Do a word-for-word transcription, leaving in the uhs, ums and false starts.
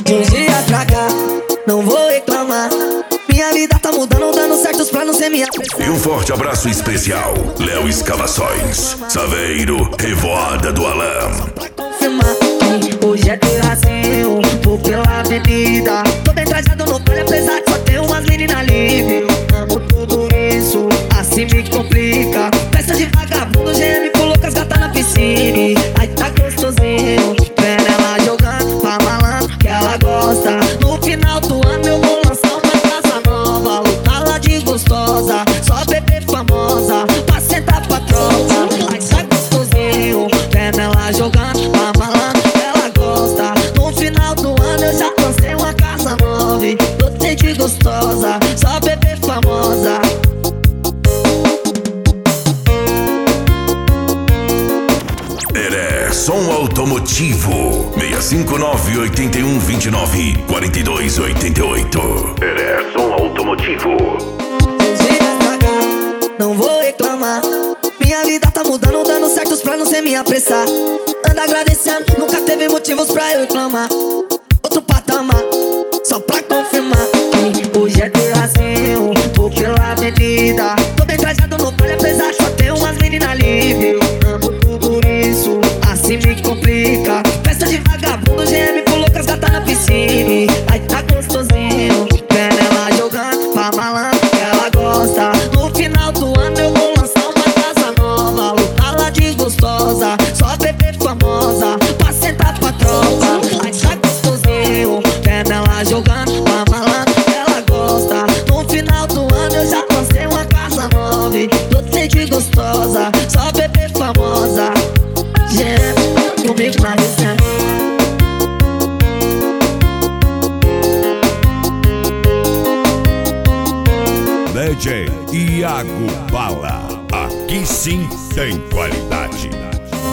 De uns dias pra cá, não vou reclamar. Minha vida tá mudando, dando certos planos sem minha pressão. E um forte abraço especial, Léo Escavações, Saveiro, Revoada do Alam. Confirmar que hoje é terracinho, vou pela avenida. Tô bem trajado no palha, apesar de só ter umas meninas livres. Eu amo tudo isso, assim me complica. Festa de vagabundo, G M coloca as gatas na piscina. Aí tá gostosinho, vendo ela jogando pra malandro que ela gosta. No final do ano eu vou lançar uma casa nova, lotá-la de gostosa, só bebê famosa, pra sentar pra tropa. Aí tá gostosinho, vendo ela jogando pra malandro que ela gosta. No final do ano eu já lancei uma casa nova, lotei de gostosa, só bebê famosa. Heré Som Automotivo seis cinco nove, oito um, dois nove, quatro dois oito oito. Heré Som Automotivo. Dias pra cá, não vou reclamar. Minha vida tá mudando, dando certos planos sem me apressar. Anda agradecendo, nunca teve motivos pra eu reclamar. Outro patamar, só pra confirmar que hoje é terracinho, vou pela avenida. Tô bem trajado no palha, apesar de só ter umas meninas livres. Eu amo tudo isso, assim me complica. Festa de vagabundo, G M coloca as gatas na piscina. Aí tá gostosinho, vendo ela jogando pra malandro que ela gosta. No final do ano eu vou lançar uma casa nova, lotá-la de gostosa, só bebê famosa, pra sentar pra tropa. Aí tá gostosinho, vendo ela jogando pra malandro que ela gosta. No final do ano eu já lancei uma casa nova, lotei de gostosa, só bebê famosa. Gente, comigo na visão. D J Iago Bala, aqui sim tem qualidade.